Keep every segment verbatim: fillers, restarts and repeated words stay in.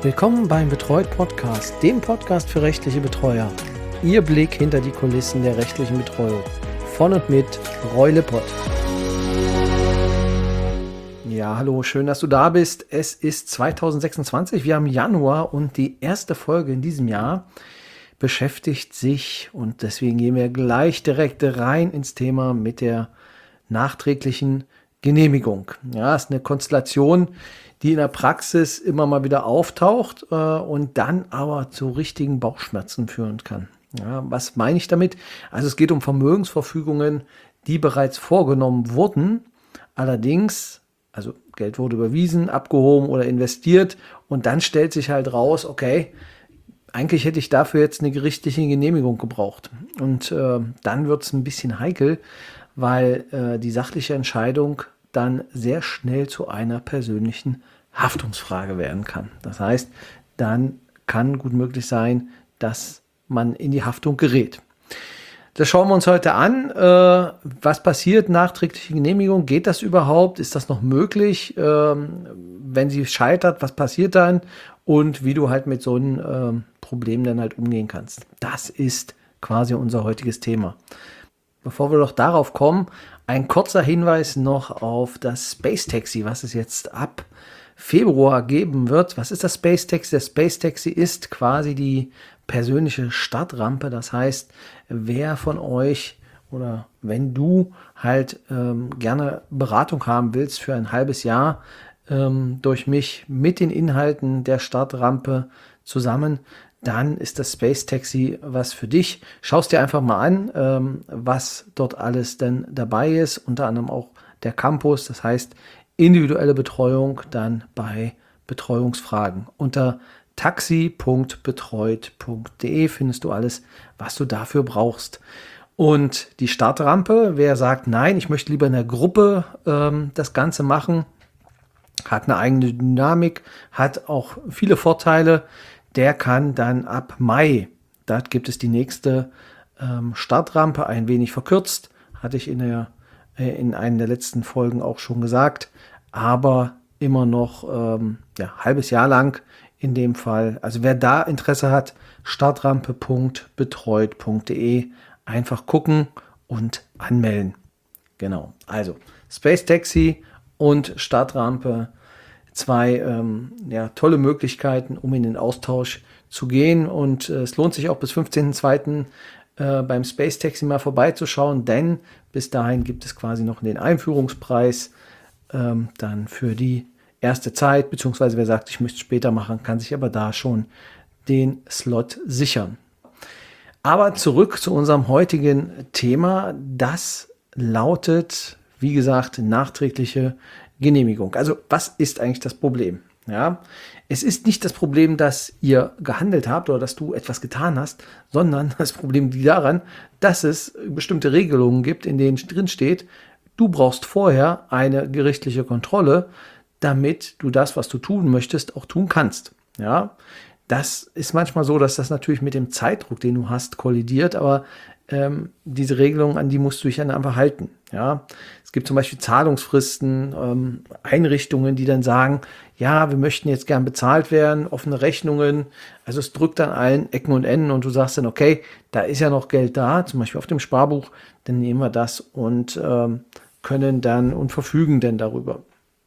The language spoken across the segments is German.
Willkommen beim Betreut Podcast, dem Podcast für rechtliche Betreuer. Ihr Blick hinter die Kulissen der rechtlichen Betreuung. Von und mit Roy Lippert. Ja, hallo, schön, dass du da bist. Es ist zweitausendsechsundzwanzig, wir haben Januar und die erste Folge in diesem Jahr beschäftigt sich, und deswegen gehen wir gleich direkt rein ins Thema mit der nachträglichen Genehmigung. Ja, ist eine Konstellation, die in der Praxis immer mal wieder auftaucht äh, und dann aber zu richtigen Bauchschmerzen führen kann. Ja, was meine ich damit? Also es geht um Vermögensverfügungen, die bereits vorgenommen wurden, allerdings, also Geld wurde überwiesen, abgehoben oder investiert und dann stellt sich halt raus, okay, eigentlich hätte ich dafür jetzt eine gerichtliche Genehmigung gebraucht. Und äh, dann wird es ein bisschen heikel, weil äh, die sachliche Entscheidung dann sehr schnell zu einer persönlichen Haftungsfrage werden kann. Das heißt, dann kann gut möglich sein, dass man in die Haftung gerät. Das schauen wir uns heute an. Äh, was passiert? Nachträgliche Genehmigung, geht das überhaupt? Ist das noch möglich? Ähm, wenn sie scheitert, was passiert dann? Und wie du halt mit so einem äh, Problem dann halt umgehen kannst. Das ist quasi unser heutiges Thema. Bevor wir doch darauf kommen, ein kurzer Hinweis noch auf das Space Taxi, was es jetzt ab Februar geben wird. Was ist das Space Taxi? Das Space Taxi ist quasi die persönliche Startrampe. Das heißt, wer von euch oder wenn du halt ähm, gerne Beratung haben willst für ein halbes Jahr ähm, durch mich mit den Inhalten der Startrampe zusammen, dann ist das Space Taxi was für dich. Schau es dir einfach mal an, ähm, was dort alles denn dabei ist. Unter anderem auch der Campus, das heißt individuelle Betreuung dann bei Betreuungsfragen. Unter taxi punkt betreut punkt de findest du alles, was du dafür brauchst. Und die Startrampe, wer sagt, nein, ich möchte lieber in der Gruppe ähm, das Ganze machen, hat eine eigene Dynamik, hat auch viele Vorteile. Der kann dann ab Mai, da gibt es die nächste ähm, Startrampe, ein wenig verkürzt, hatte ich in, der, äh, in einer der letzten Folgen auch schon gesagt, aber immer noch ähm, ja, halbes Jahr lang in dem Fall. Also wer da Interesse hat, startrampe punkt betreut punkt de, einfach gucken und anmelden. Genau, also Space Taxi und Startrampe. Zwei ähm, ja, tolle Möglichkeiten, um in den Austausch zu gehen. Und äh, es lohnt sich auch bis fünfzehnten zweiten Äh, beim Space Taxi mal vorbeizuschauen, denn bis dahin gibt es quasi noch den Einführungspreis ähm, dann für die erste Zeit, beziehungsweise wer sagt, ich möchte es später machen, kann sich aber da schon den Slot sichern. Aber zurück zu unserem heutigen Thema. Das lautet, wie gesagt, nachträgliche Genehmigung. Also was ist eigentlich das Problem? Ja, es ist nicht das Problem, dass ihr gehandelt habt oder dass du etwas getan hast, sondern das Problem liegt daran, dass es bestimmte Regelungen gibt, in denen drin steht, du brauchst vorher eine gerichtliche Kontrolle, damit du das, was du tun möchtest, auch tun kannst. Ja, das ist manchmal so, dass das natürlich mit dem Zeitdruck, den du hast, kollidiert, aber ähm, diese Regelungen, an die musst du dich dann einfach halten. Ja, es gibt zum Beispiel Zahlungsfristen, ähm, Einrichtungen, die dann sagen, ja, wir möchten jetzt gern bezahlt werden, offene Rechnungen. Also es drückt an allen Ecken und Enden und du sagst dann, okay, da ist ja noch Geld da, zum Beispiel auf dem Sparbuch, dann nehmen wir das und ähm, können dann und verfügen dann darüber.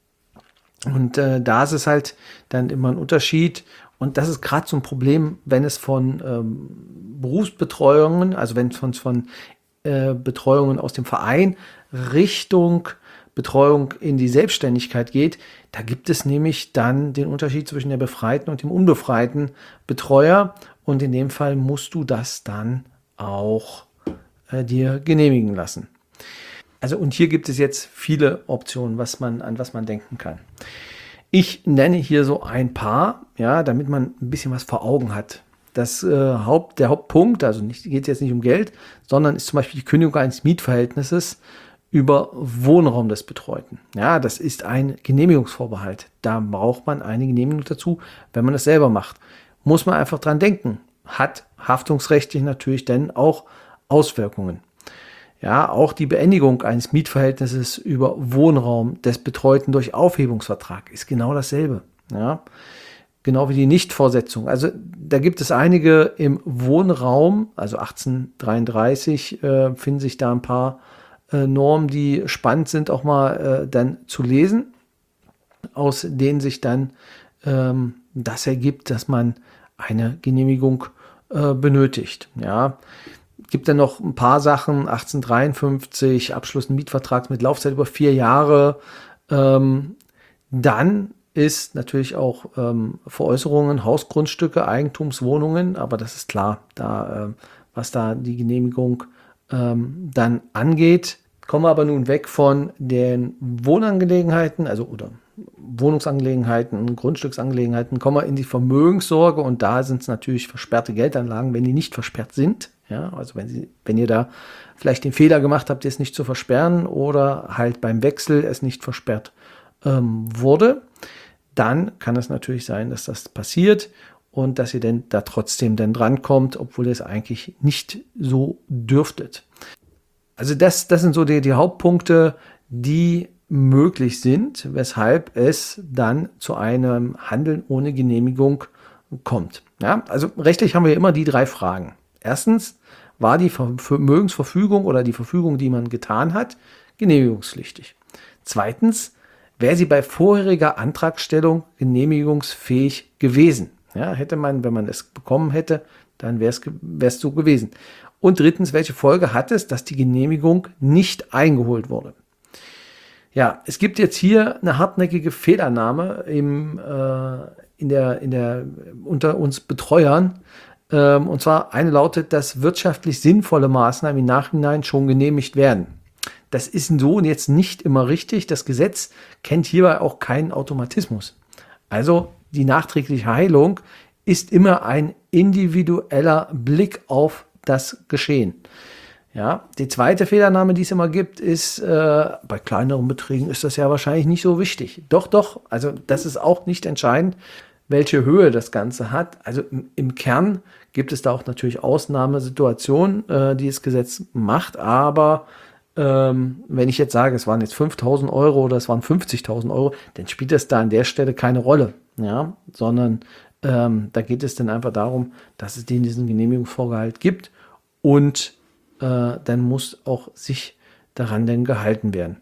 Und äh, da ist es halt dann immer ein Unterschied. Und das ist gerade so ein Problem, wenn es von ähm, Berufsbetreuungen, also wenn es von, von äh, Betreuungen aus dem Verein Richtung Betreuung in die Selbstständigkeit geht, da gibt es nämlich dann den Unterschied zwischen der befreiten und dem unbefreiten Betreuer. Und in dem Fall musst du das dann auch äh, dir genehmigen lassen. Also und hier gibt es jetzt viele Optionen, was man, an was man denken kann. Ich nenne hier so ein paar, ja, damit man ein bisschen was vor Augen hat. Das äh, Haupt, der Hauptpunkt, also nicht, geht es jetzt nicht um Geld, sondern ist zum Beispiel die Kündigung eines Mietverhältnisses über Wohnraum des Betreuten. Ja, das ist ein Genehmigungsvorbehalt. Da braucht man eine Genehmigung dazu, wenn man das selber macht. Muss man einfach dran denken. Hat haftungsrechtlich natürlich dann auch Auswirkungen. Ja, auch die Beendigung eines Mietverhältnisses über Wohnraum des Betreuten durch Aufhebungsvertrag ist genau dasselbe. Ja, genau wie die Nichtvorsetzung. Also da gibt es einige im Wohnraum, also achtzehnhundertdreiunddreißig äh, finden sich da ein paar äh, Normen, die spannend sind, auch mal äh, dann zu lesen, aus denen sich dann ähm, das ergibt, dass man eine Genehmigung äh, benötigt. Ja, gibt dann noch ein paar Sachen, achtzehnhundertdreiundfünfzig, Abschluss eines Mietvertrags mit Laufzeit über vier Jahre. Ähm, dann ist natürlich auch ähm, Veräußerungen, Hausgrundstücke, Eigentumswohnungen, aber das ist klar, da, äh, was da die Genehmigung ähm, dann angeht. Kommen wir aber nun weg von den Wohnangelegenheiten, also oder Wohnungsangelegenheiten, Grundstücksangelegenheiten, kommen wir in die Vermögenssorge und da sind es natürlich versperrte Geldanlagen, wenn die nicht versperrt sind. Ja, also wenn, Sie, wenn ihr da vielleicht den Fehler gemacht habt, es nicht zu versperren oder halt beim Wechsel es nicht versperrt ähm, wurde, dann kann es natürlich sein, dass das passiert und dass ihr denn da trotzdem dann drankommt, obwohl ihr es eigentlich nicht so dürftet. Also das, das sind so die, die Hauptpunkte, die möglich sind, weshalb es dann zu einem Handeln ohne Genehmigung kommt. Ja, also rechtlich haben wir immer die drei Fragen. Erstens, war die Vermögensverfügung oder die Verfügung, die man getan hat, genehmigungspflichtig? Zweitens, wäre sie bei vorheriger Antragstellung genehmigungsfähig gewesen? Ja, hätte man, wenn man es bekommen hätte, dann wäre es so gewesen. Und drittens, welche Folge hat es, dass die Genehmigung nicht eingeholt wurde? Ja, es gibt jetzt hier eine hartnäckige Fehlannahme im, äh, in der, in der, unter uns Betreuern. Ähm, und zwar eine lautet, dass wirtschaftlich sinnvolle Maßnahmen im Nachhinein schon genehmigt werden. Das ist so jetzt nicht immer richtig. Das Gesetz kennt hierbei auch keinen Automatismus. Also die nachträgliche Heilung ist immer ein individueller Blick auf das Geschehen. Ja, die zweite Fehlannahme, die es immer gibt, ist, äh, bei kleineren Beträgen ist das ja wahrscheinlich nicht so wichtig. Doch, doch, also das ist auch nicht entscheidend, welche Höhe das Ganze hat. Also im, im Kern gibt es da auch natürlich Ausnahmesituationen, äh, die das Gesetz macht, aber ähm, wenn ich jetzt sage, es waren jetzt fünftausend Euro oder es waren fünfzigtausend Euro, dann spielt das da an der Stelle keine Rolle, ja, sondern ähm, da geht es dann einfach darum, dass es den diesen Genehmigungsvorbehalt gibt und äh, dann muss auch sich daran denn gehalten werden.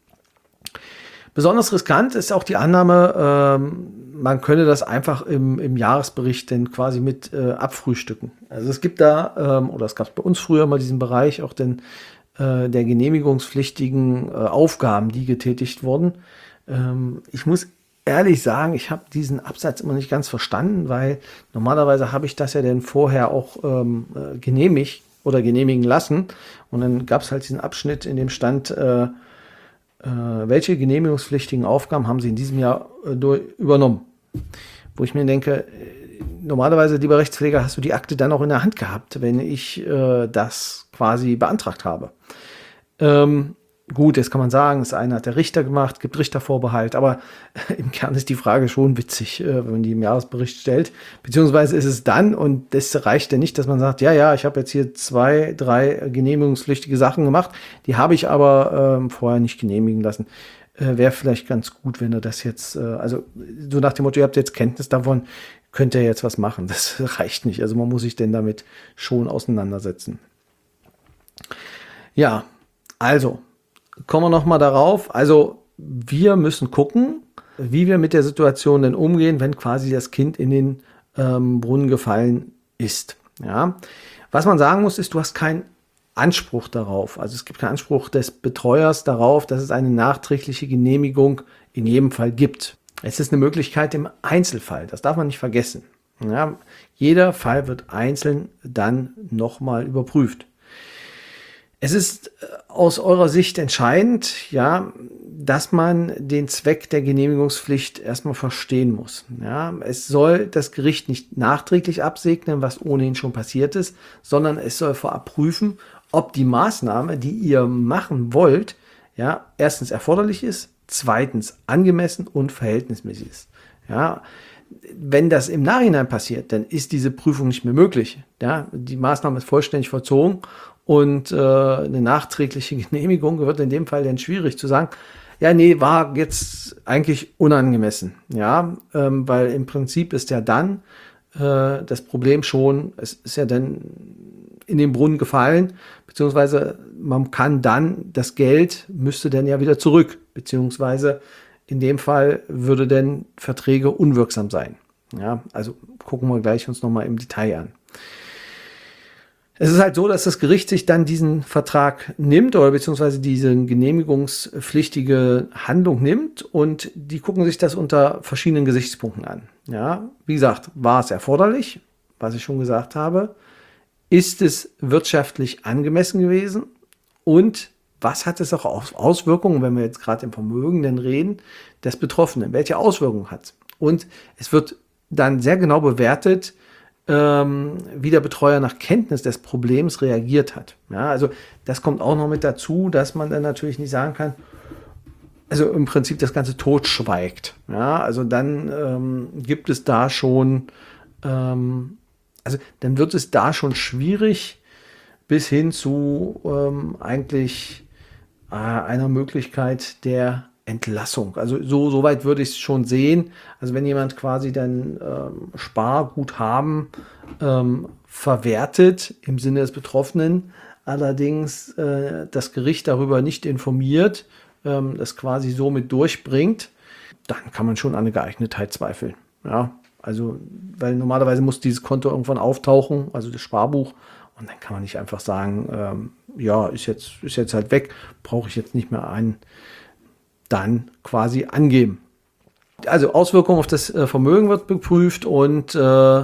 Besonders riskant ist auch die Annahme, ähm, man könne das einfach im, im Jahresbericht dann quasi mit äh, abfrühstücken. Also es gibt da, ähm, oder es gab bei uns früher mal diesen Bereich auch den, äh, der genehmigungspflichtigen äh, Aufgaben, die getätigt wurden. Ähm, ich muss ehrlich sagen, ich habe diesen Absatz immer nicht ganz verstanden, weil normalerweise habe ich das ja dann vorher auch ähm, äh, genehmigt oder genehmigen lassen. Und dann gab es halt diesen Abschnitt, in dem stand, äh, welche genehmigungspflichtigen Aufgaben haben Sie in diesem Jahr äh, durch, übernommen? Wo ich mir denke, normalerweise, lieber Rechtspfleger, hast du die Akte dann auch in der Hand gehabt, wenn ich äh, das quasi beantragt habe. Ähm, gut, jetzt kann man sagen, das eine hat der Richter gemacht, gibt Richtervorbehalt, aber im Kern ist die Frage schon witzig, äh, wenn man die im Jahresbericht stellt. Beziehungsweise ist es dann, und das reicht ja nicht, dass man sagt, ja, ja, ich habe jetzt hier zwei, drei genehmigungspflichtige Sachen gemacht, die habe ich aber ähm, vorher nicht genehmigen lassen. Äh, Wäre vielleicht ganz gut, wenn ihr das jetzt, äh, also so nach dem Motto, ihr habt jetzt Kenntnis davon, könnt ihr jetzt was machen. Das reicht nicht. Also man muss sich denn damit schon auseinandersetzen. Ja, also kommen wir nochmal darauf. Also wir müssen gucken, wie wir mit der Situation denn umgehen, wenn quasi das Kind in den ähm, Brunnen gefallen ist. Ja? Was man sagen muss, ist, du hast keinen Anspruch darauf. Also es gibt keinen Anspruch des Betreuers darauf, dass es eine nachträgliche Genehmigung in jedem Fall gibt. Es ist eine Möglichkeit im Einzelfall. Das darf man nicht vergessen. Ja? Jeder Fall wird einzeln dann nochmal überprüft. Es ist aus eurer Sicht entscheidend, ja, dass man den Zweck der Genehmigungspflicht erstmal verstehen muss. Ja, es soll das Gericht nicht nachträglich absegnen, was ohnehin schon passiert ist, sondern es soll vorab prüfen, ob die Maßnahme, die ihr machen wollt, ja, erstens erforderlich ist, zweitens angemessen und verhältnismäßig ist. Ja, wenn das im Nachhinein passiert, dann ist diese Prüfung nicht mehr möglich. Ja, die Maßnahme ist vollständig vollzogen und äh, eine nachträgliche Genehmigung wird in dem Fall dann schwierig zu sagen. Ja, nee, war jetzt eigentlich unangemessen, ja, ähm, weil im Prinzip ist ja dann äh, das Problem schon, es ist ja dann in den Brunnen gefallen, beziehungsweise man kann dann, das Geld müsste dann ja wieder zurück, beziehungsweise in dem Fall würde dann Verträge unwirksam sein. Ja, also gucken wir gleich uns nochmal im Detail an. Es ist halt so, dass das Gericht sich dann diesen Vertrag nimmt oder beziehungsweise diese genehmigungspflichtige Handlung nimmt und die gucken sich das unter verschiedenen Gesichtspunkten an. Ja, wie gesagt, war es erforderlich, was ich schon gesagt habe? Ist es wirtschaftlich angemessen gewesen? Und was hat es auch Auswirkungen, wenn wir jetzt gerade im Vermögenden reden, des Betroffenen? Welche Auswirkungen hat es? Und es wird dann sehr genau bewertet, ähm, wie der Betreuer nach Kenntnis des Problems reagiert hat. Ja, also das kommt auch noch mit dazu, dass man dann natürlich nicht sagen kann, also im Prinzip das Ganze totschweigt. Ja, also dann ähm, gibt es da schon, ähm, also dann wird es da schon schwierig bis hin zu ähm, eigentlich äh, einer Möglichkeit der Entlassung. Also so, so weit würde ich es schon sehen. Also wenn jemand quasi dann ähm, Sparguthaben ähm, verwertet im Sinne des Betroffenen, allerdings äh, das Gericht darüber nicht informiert, ähm, das quasi so mit durchbringt, dann kann man schon an eine Geeignetheit zweifeln. Ja, also weil normalerweise muss dieses Konto irgendwann auftauchen, also das Sparbuch, und dann kann man nicht einfach sagen, ähm, ja, ist jetzt, ist jetzt halt weg, brauche ich jetzt nicht mehr ein, dann quasi angeben. Also Auswirkungen auf das äh, Vermögen wird geprüft und äh,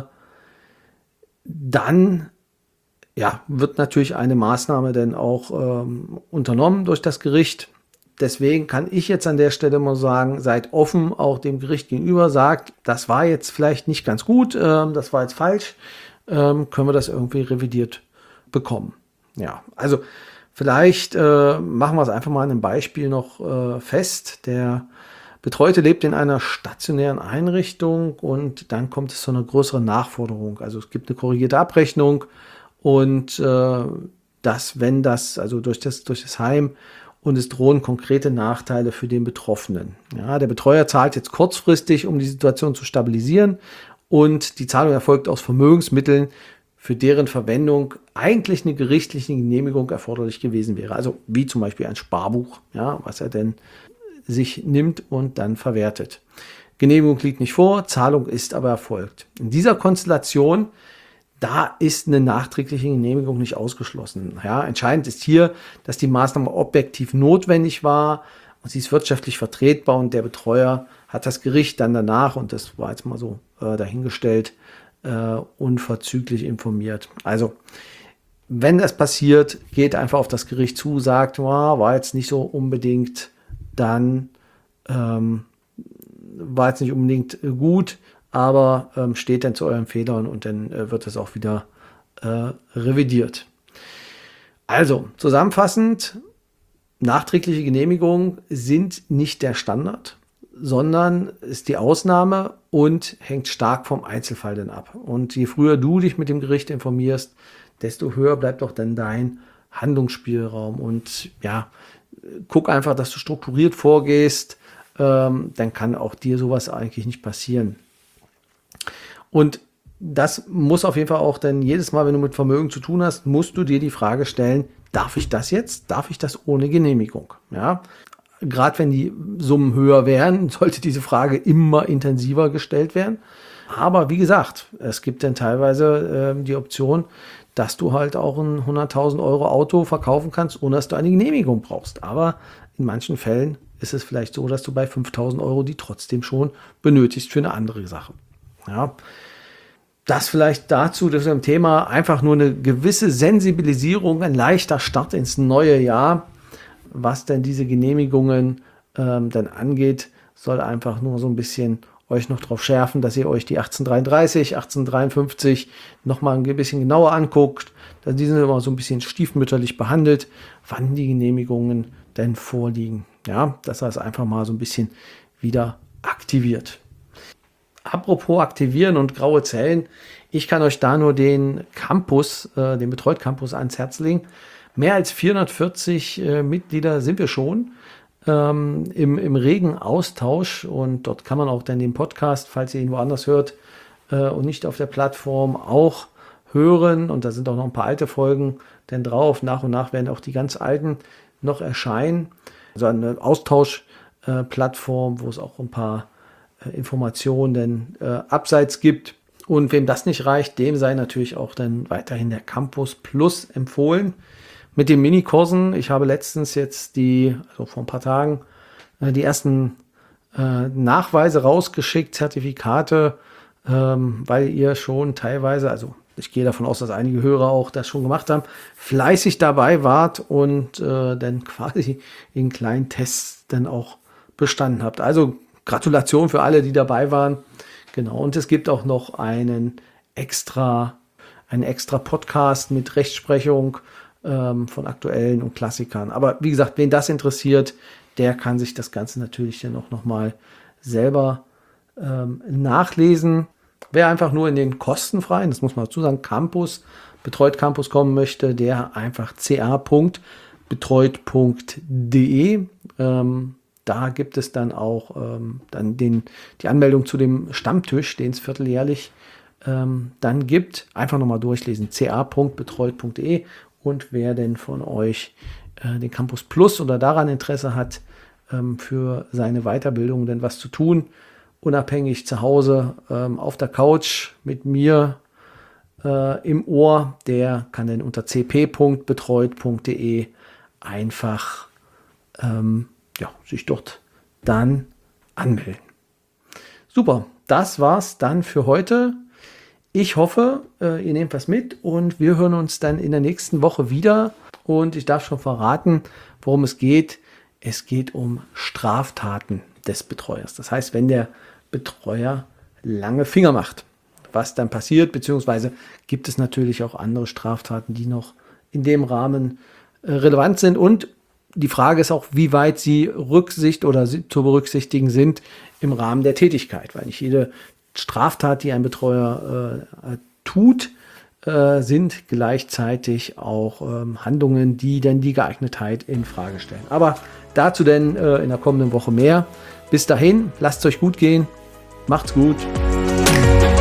dann ja, wird natürlich eine Maßnahme dann auch ähm, unternommen durch das Gericht. Deswegen kann ich jetzt an der Stelle mal sagen, seid offen auch dem Gericht gegenüber, sagt, das war jetzt vielleicht nicht ganz gut, ähm, das war jetzt falsch, ähm, können wir das irgendwie revidiert bekommen. Ja, also vielleicht äh, machen wir es einfach mal an einem Beispiel noch äh, fest. Der Betreute lebt in einer stationären Einrichtung und dann kommt es zu einer größeren Nachforderung. Also es gibt eine korrigierte Abrechnung und äh, das, wenn das, also durch das, durch das Heim, und es drohen konkrete Nachteile für den Betroffenen. Ja, der Betreuer zahlt jetzt kurzfristig, um die Situation zu stabilisieren, und die Zahlung erfolgt aus Vermögensmitteln, für deren Verwendung eigentlich eine gerichtliche Genehmigung erforderlich gewesen wäre. Also wie zum Beispiel ein Sparbuch, ja, was er denn sich nimmt und dann verwertet. Genehmigung liegt nicht vor, Zahlung ist aber erfolgt. In dieser Konstellation, da ist eine nachträgliche Genehmigung nicht ausgeschlossen. Ja, entscheidend ist hier, dass die Maßnahme objektiv notwendig war und sie ist wirtschaftlich vertretbar und der Betreuer hat das Gericht dann danach, und das war jetzt mal so äh, dahingestellt, äh, unverzüglich informiert. Also wenn das passiert, geht einfach auf das Gericht zu, sagt, oh, war jetzt nicht so unbedingt, dann ähm, war jetzt nicht unbedingt gut, aber ähm, steht dann zu euren Fehlern und dann äh, wird es auch wieder äh, revidiert. Also zusammenfassend, nachträgliche Genehmigungen sind nicht der Standard, sondern ist die Ausnahme und hängt stark vom Einzelfall dann ab. Und je früher du dich mit dem Gericht informierst, desto höher bleibt auch dann dein Handlungsspielraum. Und ja, guck einfach, dass du strukturiert vorgehst, ähm, dann kann auch dir sowas eigentlich nicht passieren. Und das muss auf jeden Fall auch dann jedes Mal, wenn du mit Vermögen zu tun hast, musst du dir die Frage stellen, darf ich das jetzt? Darf ich das ohne Genehmigung? Ja, gerade wenn die Summen höher wären, sollte diese Frage immer intensiver gestellt werden. Aber wie gesagt, es gibt dann teilweise äh, die Option, dass du halt auch ein hunderttausend Euro Auto verkaufen kannst, ohne dass du eine Genehmigung brauchst. Aber in manchen Fällen ist es vielleicht so, dass du bei fünftausend Euro die trotzdem schon benötigst für eine andere Sache. Ja, das vielleicht dazu, dass wir im Thema einfach nur eine gewisse Sensibilisierung, ein leichter Start ins neue Jahr, was denn diese Genehmigungen ähm, dann angeht, soll einfach nur so ein bisschen euch noch drauf schärfen, dass ihr euch die achtzehnhundertdreiunddreißig, achtzehnhundertdreiundfünfzig nochmal ein bisschen genauer anguckt. Die sind immer so ein bisschen stiefmütterlich behandelt, wann die Genehmigungen denn vorliegen. Ja, dass das einfach mal so ein bisschen wieder aktiviert. Apropos aktivieren und graue Zellen, ich kann euch da nur den Campus, äh, den Betreut Campus ans Herz legen. Mehr als vierhundertvierzig äh, Mitglieder sind wir schon. ähm, im, im regen Austausch und dort kann man auch dann den Podcast, falls ihr ihn woanders hört äh, und nicht auf der Plattform, auch hören. Und da sind auch noch ein paar alte Folgen denn drauf. Nach und nach werden auch die ganz alten noch erscheinen. Also eine Austauschplattform, äh, wo es auch ein paar äh, Informationen denn, äh, abseits gibt. Und wem das nicht reicht, dem sei natürlich auch dann weiterhin der Campus Plus empfohlen. Mit den Minikursen, ich habe letztens jetzt die, also vor ein paar Tagen, äh, die ersten äh, Nachweise rausgeschickt, Zertifikate, ähm, weil ihr schon teilweise, also ich gehe davon aus, dass einige Hörer auch das schon gemacht haben, fleißig dabei wart und äh, dann quasi in kleinen Tests dann auch bestanden habt. Also Gratulation für alle, die dabei waren. Genau, und es gibt auch noch einen extra, einen extra Podcast mit Rechtsprechung ähm, von aktuellen und Klassikern. Aber wie gesagt, wen das interessiert, der kann sich das Ganze natürlich dann auch nochmal selber ähm, nachlesen. Wer einfach nur in den kostenfreien, das muss man dazu sagen, Campus, Betreut Campus kommen möchte, der einfach c a punkt betreut punkt d e. Ähm, da gibt es dann auch ähm, dann den, die Anmeldung zu dem Stammtisch, den es vierteljährlich ähm, dann gibt. Einfach nochmal durchlesen, c a punkt betreut punkt d e. Und wer denn von euch äh, den Campus Plus oder daran Interesse hat, ähm, für seine Weiterbildung denn was zu tun, unabhängig zu Hause ähm, auf der Couch mit mir äh, im Ohr, der kann dann unter c p punkt betreut punkt d e einfach ähm, ja, sich dort dann anmelden. Super, das war's dann für heute. Ich hoffe, äh, ihr nehmt was mit und wir hören uns dann in der nächsten Woche wieder. Und ich darf schon verraten, worum es geht. Es geht um Straftaten des Betreuers. Das heißt, wenn der Betreuer lange Finger macht, was dann passiert, beziehungsweise gibt es natürlich auch andere Straftaten, die noch in dem Rahmen äh, relevant sind. Und die Frage ist auch, wie weit sie Rücksicht oder zu berücksichtigen sind im Rahmen der Tätigkeit, weil nicht jede Straftat, die ein Betreuer äh, tut, äh, sind gleichzeitig auch ähm, Handlungen, die dann die Geeignetheit in Frage stellen. Aber dazu dann äh, in der kommenden Woche mehr. Bis dahin, lasst es euch gut gehen, macht's gut.